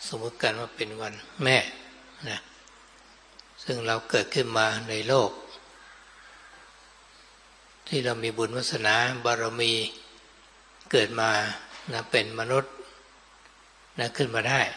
สมมติกันว่าเป็นวันแม่นะซึ่งเราเกิดขึ้นมาในโลกที่เรามีบุญวาสนาบารมีเกิดมานะเป็นมนุษย์นะขึ้นมาได้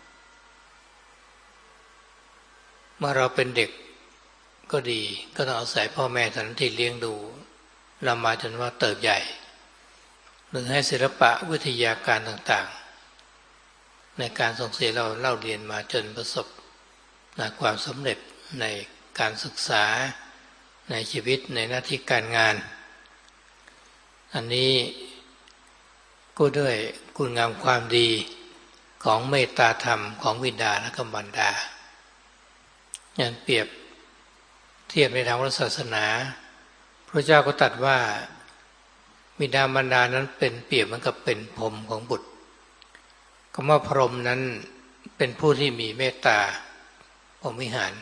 เมื่อเราเป็นเด็กก็ดีก็ต้องอาศัยพ่อแม่ท่านที่เลี้ยงดูเรามาจนว่าเติบใหญ่หรือให้ศิลปะวิทยาการต่างๆในการส่งเสียเราเล่าเรียนมาจนประสบนะความสำเร็จในการศึกษาในชีวิตในหน้าที่การงานอันนี้ก็ด้วยคุณงามความดีของเมตตาธรรมของบิดาและมารดาอย่างเปรียบเทียบในทางศาสนาพระเจ้าก็ตรัสว่าบิดามารดานั้นเป็นเปรียบเหมือนกับเป็นพรหมของบุตรคำว่าพรหมนั้นเป็นผู้ที่มีเมตตาพรหมวิหาร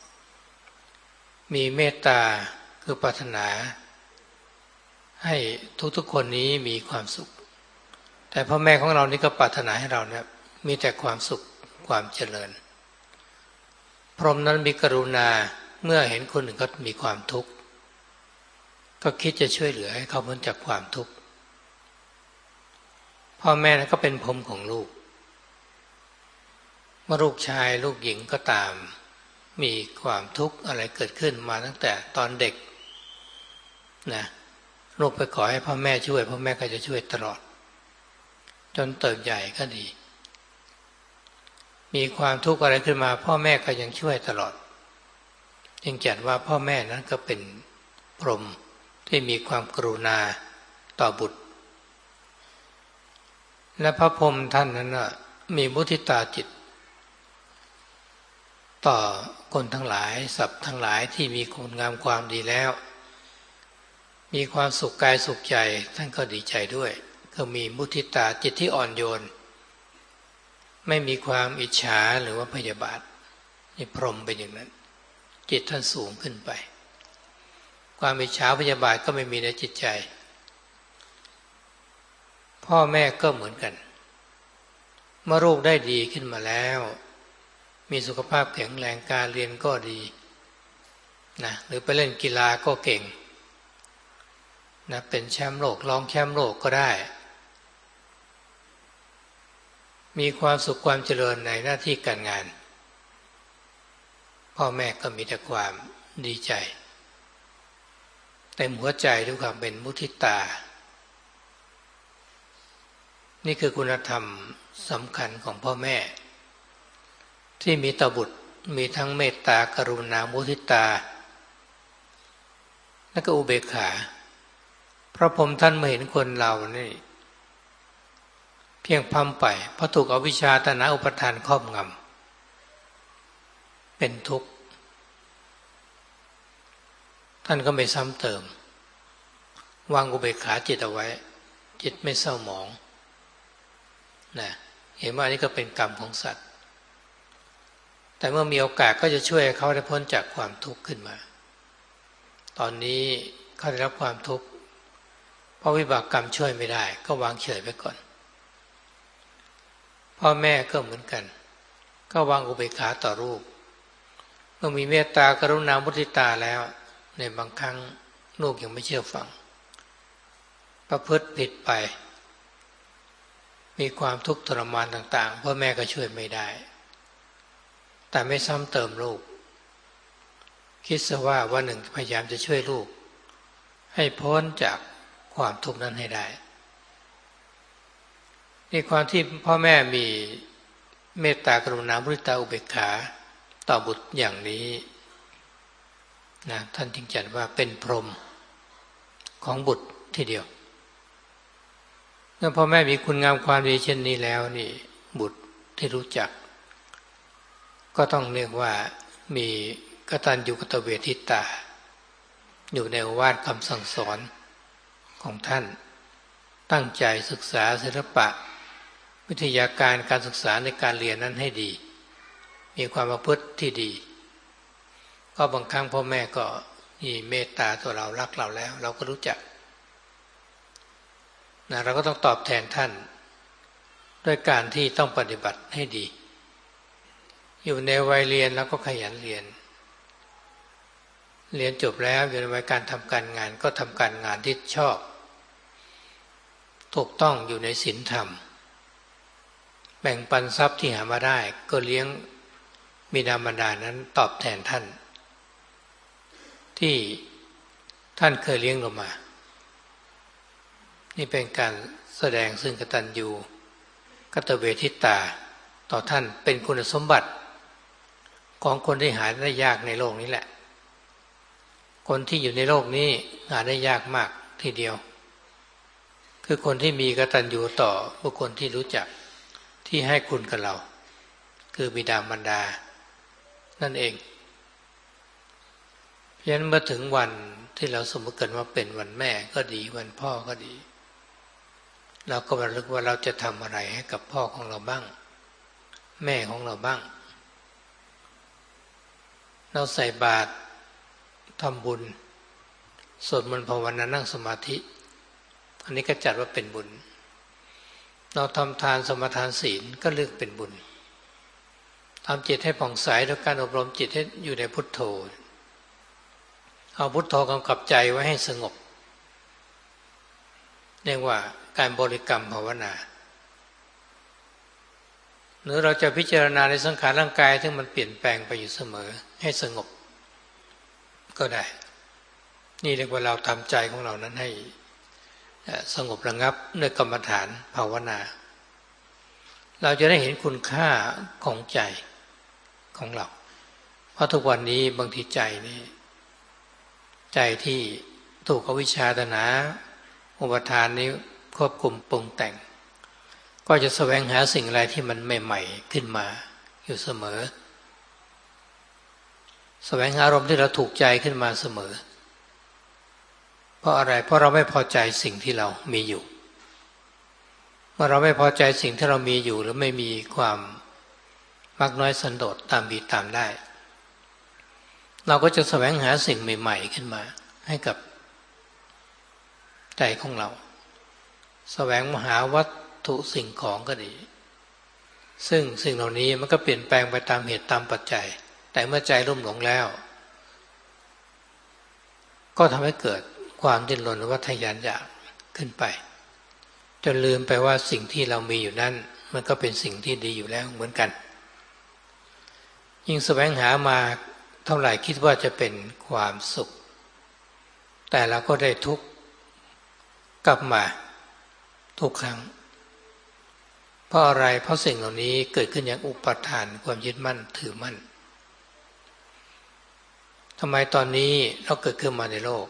มีเมตตาคือปรารถนาให้ทุกๆคนนี้มีความสุขแต่พ่อแม่ของเรานี่ก็ปรารถนาให้เราเนี่ยมีแต่ความสุขความเจริญพรหมนั้นมีกรุณาเมื่อเห็นคนอื่นก็มีความทุกข์ก็คิดจะช่วยเหลือให้เขาพ้นจากความทุกข์พ่อแม่นั้นก็เป็นพรหมของลูกเมื่อลูกชายลูกหญิงก็ตามมีความทุกข์อะไรเกิดขึ้นมาตั้งแต่ตอนเด็กนะลูกไปขอให้พ่อแม่ช่วยพ่อแม่ก็จะช่วยตลอดจนเติบใหญ่ก็ดีมีความทุกข์อะไรขึ้นมาพ่อแม่ก็ยังช่วยตลอดจึงจัดว่าพ่อแม่นั้นก็เป็นพรหมที่มีความกรุณาต่อบุตรและพระพรหมท่านนั้นมีมุทิตาจิตต่อคนทั้งหลายสัตว์ทั้งหลายที่มีคุณงามความดีแล้วมีความสุขกายสุขใจท่านก็ดีใจด้วยก็มีมุทิตาจิตที่อ่อนโยนไม่มีความอิจฉาหรือว่าพยาบาทนี่พรหมเป็นอย่างนั้นจิตท่านสูงขึ้นไปความอิจฉาพยาบาทก็ไม่มีในจิตใจพ่อแม่ก็เหมือนกันเมื่อลูกได้ดีขึ้นมาแล้วมีสุขภาพแข็งแรงการเรียนก็ดีนะหรือไปเล่นกีฬาก็เก่งนะเป็นแชมป์โลกรองแชมป์โลกก็ได้มีความสุขความเจริญในหน้าที่การงานพ่อแม่ก็มีแต่ความดีใจเต็มหัวใจด้วยความเป็นมุทิตานี่คือคุณธรรมสำคัญของพ่อแม่ที่มีต่อบุตรมีทั้งเมตตากรุณามุทิตาและก็อุเบกขาพระพรหมท่านเมื่อเห็นคนเรานี่เพียงพำไปเพราะถูกอวิชชาตัณหาอุปาทานครอบงำเป็นทุกข์ท่านก็ไม่ซ้ำเติมวางอุเบกขาจิตเอาไว้จิตไม่เศร้าหมองนะเห็นว่านี่ก็เป็นกรรมของสัตว์แต่เมื่อมีโอกาสก็จะช่วยเขาได้พ้นจากความทุกข์ขึ้นมาตอนนี้เขาได้รับความทุกข์เพราะวิบากกรรมช่วยไม่ได้ก็วางเฉยไปก่อนพ่อแม่ก็เหมือนกันก็วางอุเบกขาต่อลูกเมื่อมีเมตตากรุณามุทิตาแล้วในบางครั้งลูกยังไม่เชื่อฟังประพฤติผิดไปมีความทุกข์ทรมานต่างๆพ่อแม่ก็ช่วยไม่ได้แต่ไม่ซ้ำเติมลูกคิดซะว่าวันหนึ่งพยายามจะช่วยลูกให้พ้นจากความทุกข์นั้นให้ได้ในความที่พ่อแม่มีเมตตากรุณามุทิตาอุเบกขาต่อบุตรอย่างนี้นะท่านจึงจัดว่าเป็นพรหมของบุตรทีเดียวเมื่อพ่อแม่มีคุณงามความดีเช่นนี้แล้วนี่บุตรที่รู้จักก็ต้องเรียกว่ามีกตัญญูกตเวทิตาอยู่ในโอวาทคำสั่งสอนของท่านตั้งใจศึกษาศิลปะวิทยาการศึกษาในการเรียนนั้นให้ดีมีความประพฤติที่ดีก็บางครั้งพ่อแม่ก็มีเมตตาต่อเรารักเราแล้วเราก็รู้จักนะเราก็ต้องตอบแทนท่านด้วยการที่ต้องปฏิบัติให้ดีอยู่ในวัยเรียนแล้วก็ขยันเรียนจบแล้วอยู่ในวัยการทำการงานก็ทำการงานที่ชอบถูกต้องอยู่ในศีลธรรมแบ่งปันทรัพย์ที่หามาได้ก็เลี้ยงบิดามารดานั้นตอบแทนท่านที่ท่านเคยเลี้ยงเรามานี่เป็นการแสดงซึ่งกตัญญูกตเวทิตาต่อท่านเป็นคุณสมบัติของคนที่หาได้ยากในโลกนี้แหละคนที่อยู่ในโลกนี้หาได้ยากมากทีเดียวคือคนที่มีกตัญญูต่อบุคคลที่รู้จักที่ให้คุณกับเราคือบิดามารดานั่นเองเพราะฉะนั้นเมื่อถึงวันที่เราสมมติกันว่าเป็นวันแม่ก็ดีวันพ่อก็ดีเราก็ระลึกว่าเราจะทำอะไรให้กับพ่อของเราบ้างแม่ของเราบ้างเราใส่บาตรทำบุญสวดมนต์ภาวนานั่งสมาธิอันนี้ก็จัดว่าเป็นบุญเราทำทานสมาทานศีลก็เรียกเป็นบุญทำจิตให้ผ่องใสโดยการอบรมจิตให้อยู่ในพุทโธเอาพุทโธกำกับใจไว้ให้สงบเรียกว่าการบริกรรมภาวนาหรือเราจะพิจารณาในสังขารร่างกายที่มันเปลี่ยนแปลงไปอยู่เสมอให้สงบก็ได้นี่เรียกว่าเราทำใจของเรานั้นให้สงบระงับด้วยกรรมฐานภาวนาเราจะได้เห็นคุณค่าของใจของเราเพราะทุกวันนี้บางทีใจนี่ใจที่ถูกอวิชชาตัณหาอุปทานนี้ควบคุมปรุงแต่งก็จะแสวงหาสิ่งอะไรที่มันใหม่ๆขึ้นมาอยู่เสมอแสวงหาอารมณ์ที่เราถูกใจขึ้นมาเสมอเพราะอะไรเพราะเราไม่พอใจสิ่งที่เรามีอยู่เมื่อเราไม่พอใจสิ่งที่เรามีอยู่หรือไม่มีความมักน้อยสันโดษตามมีตามได้เราก็จะแสวงหาสิ่งใหม่ๆขึ้นมาให้กับใจของเราแสวงหาวัตถุสิ่งของก็ดีซึ่งสิ่งเหล่านี้มันก็เปลี่ยนแปลงไปตามเหตุตามปัจจัยแต่เมื่อใจลุ่มหลงแล้วก็ทำให้เกิดความดิ้นรนหรือว่าทะยานอยากขึ้นไปจนลืมไปว่าสิ่งที่เรามีอยู่นั้นมันก็เป็นสิ่งที่ดีอยู่แล้วเหมือนกันยิ่งแสวงหามาเท่าไหร่คิดว่าจะเป็นความสุขแต่เราก็ได้ทุกข์กลับมาทุกครั้งเพราะอะไรเพราะสิ่งเหล่านี้เกิดขึ้นอย่างอุปทานความยึดมั่นถือมั่นทำไมตอนนี้เราเกิดขึ้นมาในโลก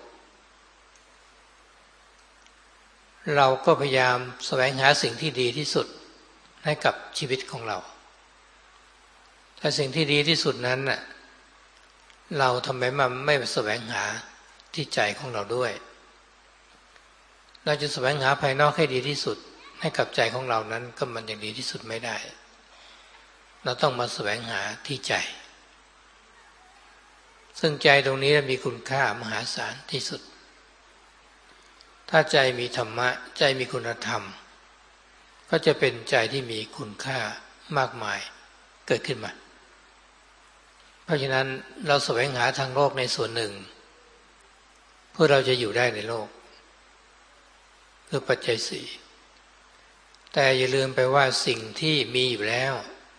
เราก็พยายามแสวงหาสิ่งที่ดีที่สุดให้กับชีวิตของเราแต่สิ่งที่ดีที่สุดนั้นน่ะเราทำไมมันไม่แสวงหาที่ใจของเราด้วยเราจะแสวงหาภายนอกให้ดีที่สุดให้กับใจของเรานั้นก็มันอย่างดีที่สุดไม่ได้เราต้องมาแสวงหาที่ใจซึ่งใจตรงนี้มีคุณค่ามหาศาลที่สุดถ้าใจมีธรรมะใจมีคุณธรรมก็จะเป็นใจที่มีคุณค่ามากมายเกิดขึ้นมาเพราะฉะนั้นเราแสวงหาทางโลกในส่วนหนึ่งเพื่อเราจะอยู่ได้ในโลกคือปัจจัยสี่แต่อย่าลืมไปว่าสิ่งที่มีอยู่แล้ว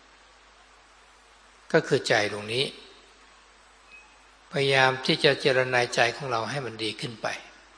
ก็คือใจตรงนี้พยายามที่จะเจริญในใจของเราให้มันดีขึ้นไป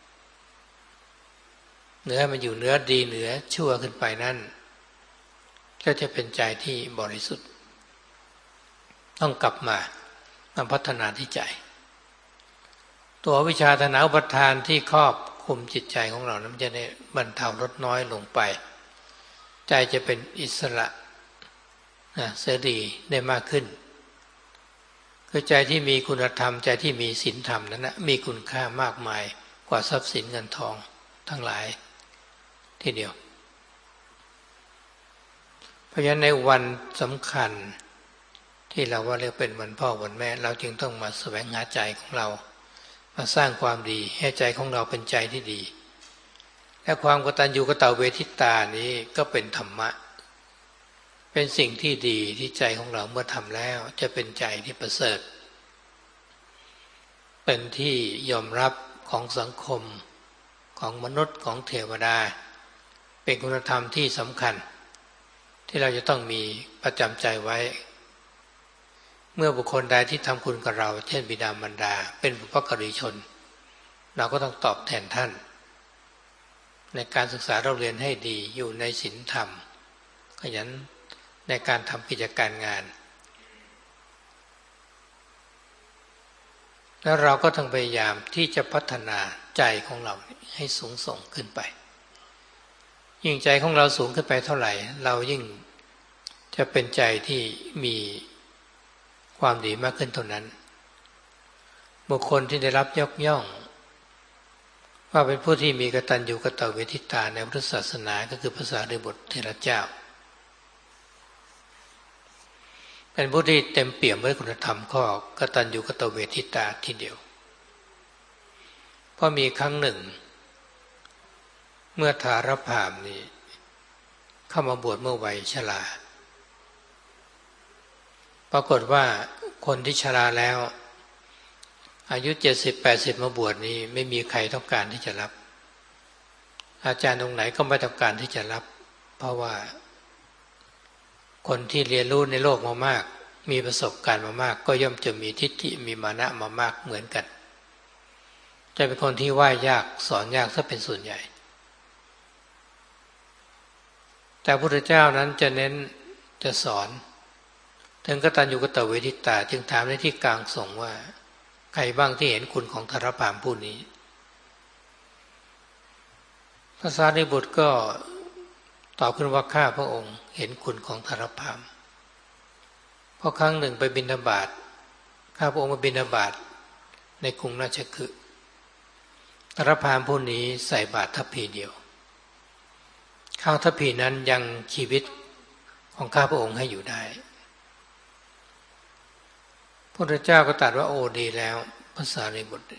เนื้อมันอยู่เนื้อดีเหนือชั่วขึ้นไปนั่นก็จะเป็นใจที่บริสุทธิ์ต้องกลับมาพัฒนาที่ใจตัววิชาตัณหาอุปทานที่ครอบคุมจิตใจของเรานั้นจะได้บรรเทาลดน้อยลงไปใจจะเป็นอิสระเสรีได้มากขึ้นคือใจที่มีคุณธรรมใจที่มีศีลธรรมนั้นนะมีคุณค่ามากมายกว่าทรัพย์สินเงินทองทั้งหลายทีเดียวเพราะฉะนั้นในวันสำคัญที่เราว่าเรียกเป็นวันพ่อวันแม่เราจึงต้องมาแสวงหาใจของเรามาสร้างความดีให้ใจของเราเป็นใจที่ดีและความกตัญญูกตเวทิตานี้ก็เป็นธรรมะเป็นสิ่งที่ดีที่ใจของเราเมื่อทำแล้วจะเป็นใจที่ประเสริฐเป็นที่ยอมรับของสังคมของมนุษย์ของเทวดาเป็นคุณธรรมที่สำคัญที่เราจะต้องมีประจำใจไว้เมื่อบุคคลใดที่ทำคุณกับเราเช่นบิดามารดาเป็นบุพการีชนเราก็ต้องตอบแทนท่านในการศึกษาเราเรียนให้ดีอยู่ในศีลธรรมขยันในการทำกิจการงานแล้วเราก็ต้องพยายามที่จะพัฒนาใจของเราให้สูงส่งขึ้นไปยิ่งใจของเราสูงขึ้นไปเท่าไหร่เรายิ่งจะเป็นใจที่มีความดีมากขึ้นเท่านั้นบุคคลที่ได้รับยกย่องว่าเป็นผู้ที่มีกตัญญูกตเวทิตาในพุทธศาสนาก็คือพระสารีบุตรเถระเจ้าเป็นผู้ที่เต็มเปี่ยมด้วยคุณธรรมข้อกตัญญูกตเวทิตาทีเดียวเพราะมีครั้งหนึ่งเมื่อทารพามนี้เข้ามาบวชเมื่อวัยชราปรากฏว่าคนที่ชราแล้วอายุ70-80มาบวชนี้ไม่มีใครต้องการที่จะรับอาจารย์องค์ไหนก็ไม่ต้องการที่จะรับเพราะว่าคนที่เรียนรู้ในโลกมามากมีประสบการณ์มามากก็ย่อมจะมีทิฏฐิมีมานะมามากเหมือนกันจะเป็นคนที่ว่ายากสอนยากซะเป็นส่วนใหญ่แต่พระพุทธเจ้านั้นจะเน้นจะสอนถึงกตัญญูกตเวทิตาจึงถามในที่กลางสงฆ์ว่าใครบ้างที่เห็นคุณของทารพามผู้นี้พระสารีบุตรก็ตอบขึ้นว่าข้าพระองค์เห็นคุณของทารพามเพราะครั้งหนึ่งไปบิณฑบาตข้าพระองค์มาบิณฑบาตในกรุงราชคฤห์ทารพามผู้นี้ใส่บาตรทัพพีเดียวข้าวทัพพีนั้นยังชีวิตของข้าพระองค์ให้อยู่ได้พระพุทธเจ้าก็ตรัสว่าโอ้ดีแล้วพระสารีบุตร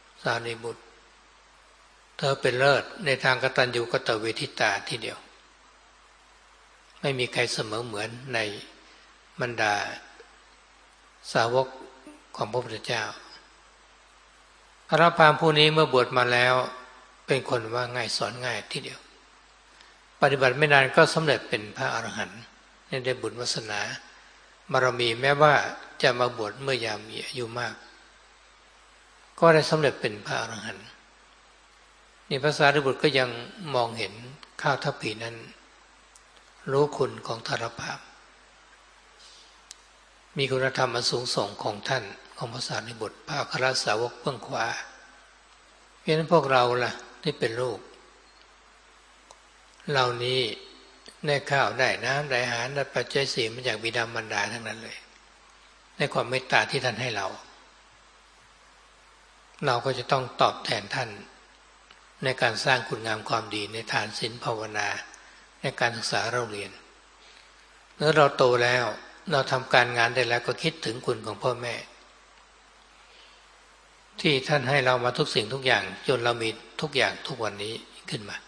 เธอเป็นเลิศในทางกตัญญูกตเวทิตาทีเดียวไม่มีใครเสมอเหมือนในบรรดาสาวกของพระพุทธเจ้าทารพามผู้นี้เมื่อบวชมาแล้วเป็นคนว่าง่ายสอนง่ายทีเดียวปฏิบัติไม่นานก็สำเร็จเป็นพระอรหันต์ได้บุญวาสนาบารมีแม้ว่าจะมาบวชเมื่อยามมีอายุมากก็ได้สำเร็จเป็นพระอรหันต์นี่พระสารีบุตรก็ยังมองเห็นข้าวทัพพีนั้นรู้คุณของทารพามมีคุณธรรมอันสูงส่งของท่านของพระสารีบุตรพระอัครสาวกเบื้องขวาเพราะฉะนั้นพวกเราล่ะที่เป็นลูกเหล่านี้ได้ข้าวได้น้ำได้อาหารได้ปัจจัยสี่มาจากบิดามารดาทั้งนั้นเลยในความเมตตาที่ท่านให้เราก็จะต้องตอบแทนท่านในการสร้างคุณงามความดีในทานศีลภาวนาในการศึกษาเราเรียนเมื่อเราโตแล้วเราทำการงานได้แล้วก็คิดถึงคุณของพ่อแม่ที่ท่านให้เรามาทุกสิ่งทุกอย่างจนเรามีทุกอย่างทุกวันนี้ขึ้นมา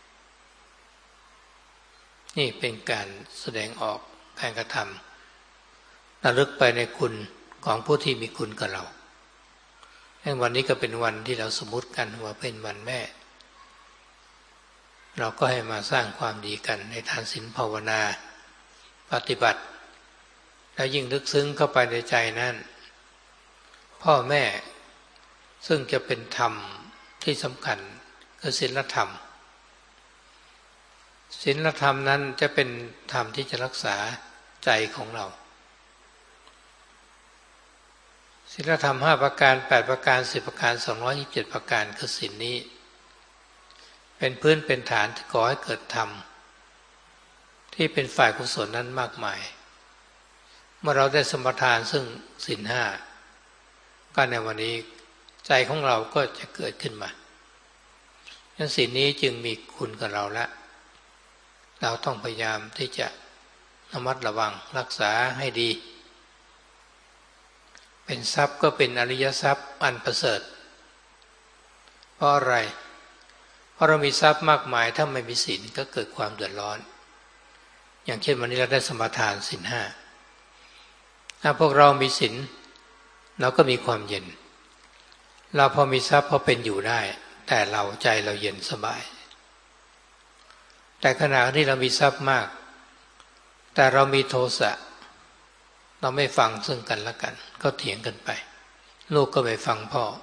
นี่เป็นการแสดงออกการกระทำระลึกไปในคุณของผู้ที่มีคุณกับเราวันนี้ก็เป็นวันที่เราสมมุติกันว่าเป็นวันแม่เราก็ให้มาสร้างความดีกันในทานศีลภาวนาปฏิบัติแล้วยิ่งลึกซึ้งเข้าไปในใจนั้นพ่อแม่ซึ่งจะเป็นธรรมที่สำคัญคือศีลธรรมศีลธรรมนั้นจะเป็นธรรมที่จะรักษาใจของเราศีลธรรม5ประการ8ประการ10ประการ227ประการคือศีลนี้เป็นพื้นเป็นฐานที่ก่อให้เกิดธรรมที่เป็นฝ่ายกุศลนั้นมากมายเมื่อเราได้สมทานซึ่งศีล5ก็ในวันนี้ใจของเราก็จะเกิดขึ้นมาดังนั้นศีลนี้จึงมีคุณกับเราละเราต้องพยายามที่จะระมัดระวังรักษาให้ดีเป็นทรัพย์ก็เป็นอริยทรัพย์อันประเสริฐเพราะอะไรเพราะเรามีทรัพย์มากมายถ้าไม่มีศีลก็เกิดความเดือดร้อนอย่างเช่นวันนี้เราได้สมาทานศีลห้าถ้าพวกเรามีศีลเราก็มีความเย็นเราพอมีทรัพย์พอเป็นอยู่ได้แต่เราใจเราเย็นสบายแต่ขณะที่เรามีทรัพย์มากแต่เรามีโทสะเราไม่ฟังซึ่งกันและกันก็เถียงกันไปลูกก็ไม่ฟัง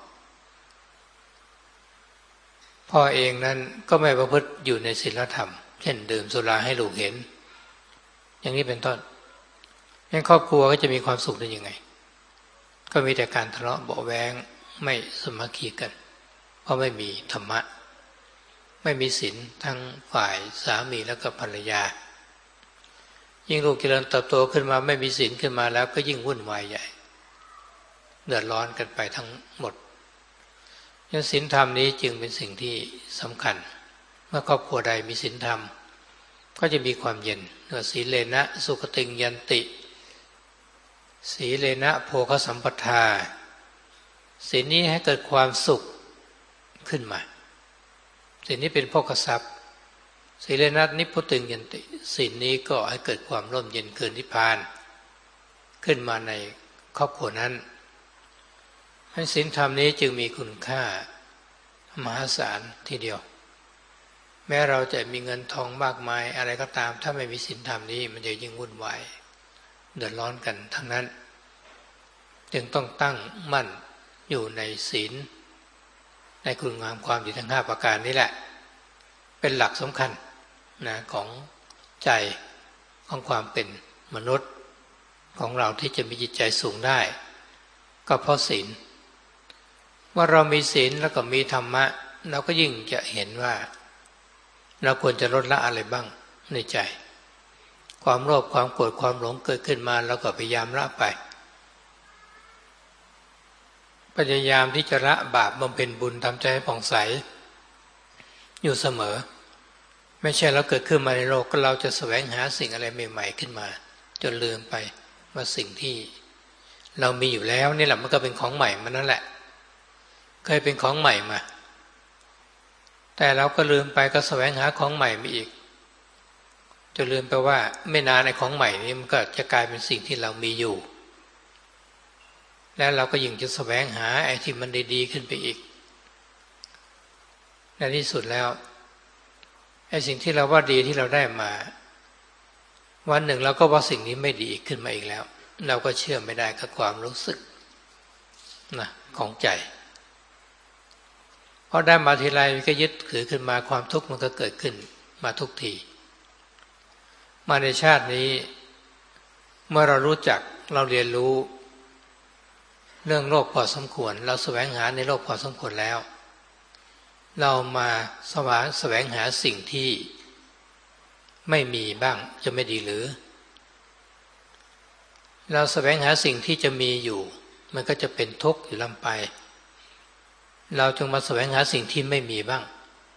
พ่อเองนั้นก็ไม่ประพฤติอยู่ในศีลธรรมเช่นดื่มสุราให้ลูกเห็นอย่างนี้เป็นต้นงั้นครอบครัวก็จะมีความสุขได้ยังไงก็มีแต่การทะเลาะเบาะแว้งไม่สามัคคีกันเพราะไม่มีธรรมะไม่มีศีลทั้งฝ่ายสามีและก็ภรรยายิ่งลูกเจริญเติบโตขึ้นมาไม่มีศีลขึ้นมาแล้วก็ยิ่งวุ่นวายใหญ่เดือดร้อนกันไปทั้งหมดงั้นศีลธรรมนี้จึงเป็นสิ่งที่สำคัญเมื่อครอบครัวใดมีศีลธรรมก็จะมีความเย็นศีเลนะสุขติงยันติศีเลนะโภคสัมปทาศีลนี้ให้เกิดความสุขขึ้นมาศีลนี้เป็นโภคทรัพย์ศีเลนะนิพพุติงยันติศีลนี้ก็ให้เกิดความร่มเย็นเกินนิพพานขึ้นมาในครอบครัวนั้นให้ศีลธรรมนี้จึงมีคุณค่ามหาศาลทีเดียวแม้เราจะมีเงินทองมากมายอะไรก็ตามถ้าไม่มีศีลธรรมนี้มันจะยิ่งวุ่นวายเดือดร้อนกันทั้งนั้นจึงต้องตั้งมั่นอยู่ในศีลในคุณงามความดีทั้ง5ประการนี้แหละเป็นหลักสำคัญนะของใจของความเป็นมนุษย์ของเราที่จะมีจิตใจสูงได้ก็เพราะศีลว่าเรามีศีลแล้วก็มีธรรมะเราก็ยิ่งจะเห็นว่าเราควรจะลดละอะไรบ้างในใจความโลภความโกรธความหลงเกิดขึ้นมาเราก็พยายามละไปพยายามที่จะละบาปบำเพ็ญบุญทำใจให้ผ่องใสอยู่เสมอไม่ใช่เราเกิดขึ้นมาในโลกก็เราจะแสวงหาสิ่งอะไรใหม่ๆขึ้นมาจนลืมไปว่าสิ่งที่เรามีอยู่แล้วนี่แหละมันก็เป็นของใหม่มันนั่นแหละเคยเป็นของใหม่มาแต่เราก็ลืมไปก็แสวงหาของใหม่มาอีกจะลืมไปว่าไม่นานไอ้ของใหม่นี้มันก็จะกลายเป็นสิ่งที่เรามีอยู่แล้วเราก็ยิ่งจะแสวงหาไอ้ที่มันดีๆขึ้นไปอีกในที่สุดแล้วไอ้สิ่งที่เราว่าดีที่เราได้มาวันหนึ่งเราก็ว่าสิ่งนี้ไม่ดีขึ้นมาอีกแล้วเราก็เชื่อไม่ได้กับความรู้สึกนะของใจพอได้มาทีไรก็ยึดถือขึ้นมาความทุกข์มันก็เกิดขึ้นมาทุกทีมาในชาตินี้เมื่อเรารู้จักเราเรียนรู้เรื่องโลกพอสมควรเราแสวงหาในโลกพอสมควรแล้วเรามาแสวงหาสิ่งที่ไม่มีบ้างจะไม่ดีหรือเราแสวงหาสิ่งที่จะมีอยู่มันก็จะเป็นทุกข์อยู่ลำไปเราจงมาแสวงหาสิ่งที่ไม่มีบ้าง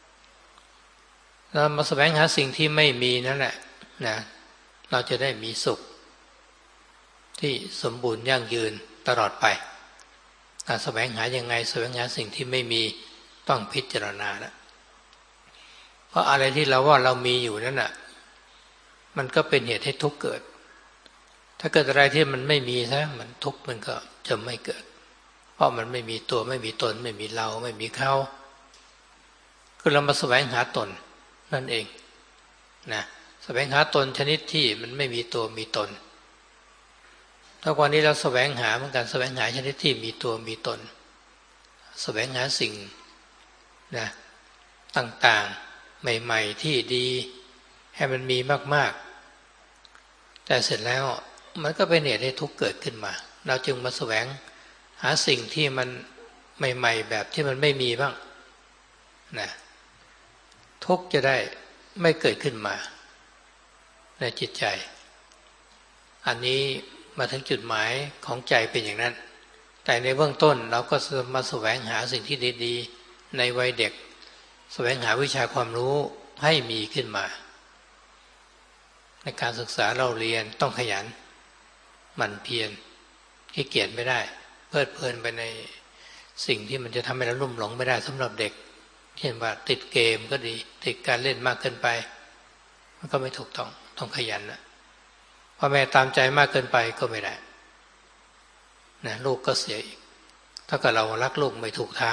เรามาแสวงหาสิ่งที่ไม่มีนั่นแหละนะเราจะได้มีสุขที่สมบูรณ์ยั่งยืนตลอดไปแสวงหายังไงแสวงหาสิ่งที่ไม่มีต้องพิจารณาแล้วเพราะอะไรที่เราว่าเรามีอยู่นั่นน่ะมันก็เป็นเหตุให้ทุกข์เกิดถ้าเกิดอะไรที่มันไม่มีซะมันทุกข์มันก็จะไม่เกิดเพราะมันไม่มีตัวไม่มีตนไม่มีเราไม่มีเขาคือเรามาแสวงหาตนนั่นเองนะแสวงหาตนชนิดที่มันไม่มีตัวมีตนทุกวันนี้เราแสวงหาเหมือนกันแสวงหาชนิดที่มีตัวมีตนแสวงหาสิ่งนะต่างๆใหม่ๆที่ดีให้มันมีมากๆแต่เสร็จแล้วมันก็เป็นเหตุให้ทุกข์เกิดขึ้นมาเราจึงมาแสวงหาสิ่งที่มันใหม่ๆแบบที่มันไม่มีบ้างนะทุกข์จะได้ไม่เกิดขึ้นมาในจิตใจอันนี้มาถึงจุดหมายของใจเป็นอย่างนั้นแต่ในเบื้องต้นเราก็มาแสวงหาสิ่งที่ดีๆในวัยเด็กแสวงหาวิชาความรู้ให้มีขึ้นมาในการศึกษาเราเรียนต้องขยันหมั่นเพียรขี้เกียจไม่ได้เพลิดเพลินไปในสิ่งที่มันจะทำให้เราลุ่มหลงไม่ได้สำหรับเด็กเช่นว่าติดเกมก็ดีติดการเล่นมากเกินไปมันก็ไม่ถูกต้องต้องขยันนะพ่อแม่ตามใจมากเกินไปก็ไม่ได้นะลูกก็เสียอีกถ้าเกิดเรารักลูกไม่ถูกทาง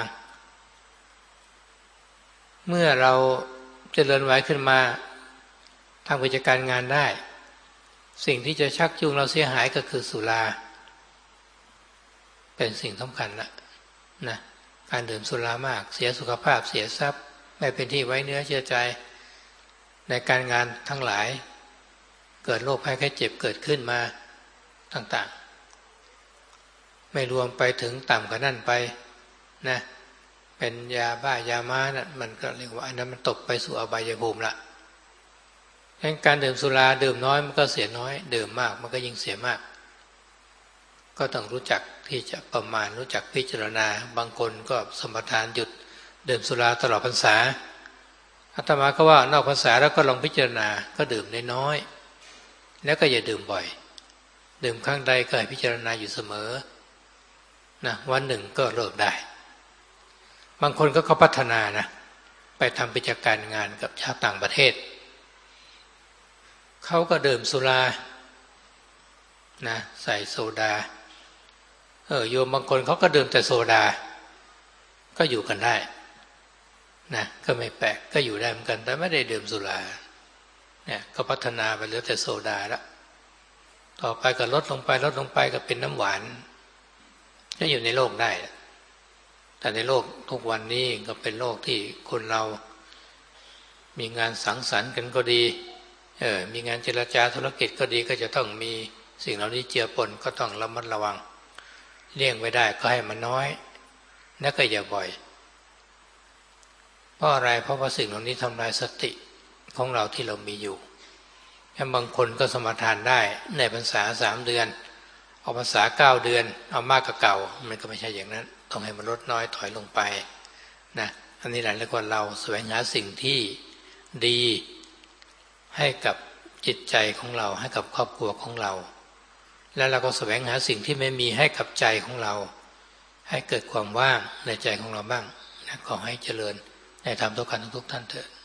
เมื่อเราเจริญไหวขึ้นมาทำกิจการงานได้สิ่งที่จะชักจูงเราเสียหายก็คือสุราเป็นสิ่งสำคัญนะการดื่มสุรามากเสียสุขภาพเสียทรัพย์ไม่เป็นที่ไว้เนื้อเชื่อใจในการงานทั้งหลายเกิดโรคภัยไข้เจ็บเกิดขึ้นมาต่างๆไม่รวมไปถึงต่ำกว่านั้นไปนะเป็นยาบ้ายาม้านะมันก็เรียกว่าอันนั้นมันตกไปสู่อบายภูมิละดังนั้นการดื่มสุราดื่มน้อยมันก็เสียน้อยดื่มมากมันก็ยิ่งเสียมากก็ต้องรู้จักที่จะประมาณรู้จักพิจารณาบางคนก็สมทานหยุดดื่มสุราตลอดพรรษาอาตมาก็ว่านอกพรรษาแล้วก็ลองพิจารณาก็ดื่มน้อยๆแล้วก็อย่าดื่มบ่อยดื่มครั้งใดก็ให้พิจารณาอยู่เสมอนะวันหนึ่งก็เลิกได้บางคนก็เขาพัฒนานะไปทำกิจการงานกับชาวต่างประเทศเขาก็ดื่มสุรานะใส่โซดาโยมบางคนเขาก็ดื่มแต่โซดาก็อยู่กันได้นะก็ไม่แปลกก็อยู่ได้เหมือนกันแต่ไม่ได้ดื่มสุราเนี่ยก็พัฒนาไปเหลือแต่โซดาแล้วต่อไปก็ลดลงไปก็เป็นน้ำหวานก็อยู่ในโลกได้แต่ในโลกทุกวันนี้ก็เป็นโลกที่คนเรามีงานสังสรรค์กันก็ดีมีงานเจรจาธุรกิจก็ดีก็จะต้องมีสิ่งเหล่านี้เจือปนก็ต้องระมัดระวังเลี่ยงไม่ได้ก็ให้มันน้อยและก็อย่าบ่อยเพราะอะไรเพราะว่าสิ่งเหล่านี้ทำลายสติของเราที่เรามีอยู่บางคนก็สมทานได้ในพรรษา3 เดือนเอาพรรษา9 เดือนเอามากกว่าเก่ามันก็ไม่ใช่อย่างนั้นต้องให้มันลดน้อยถอยลงไปนะอันนี้แหละเรียกว่าเราแสวงหาสิ่งที่ดีให้กับจิตใจของเราให้กับครอบครัวของเราแล้วเราก็แสวงหาสิ่งที่ไม่มีให้กับใจของเราให้เกิดความว่างในใจของเราบ้างนะขอให้เจริญในธรรมทุกท่านทุกท่านเถิด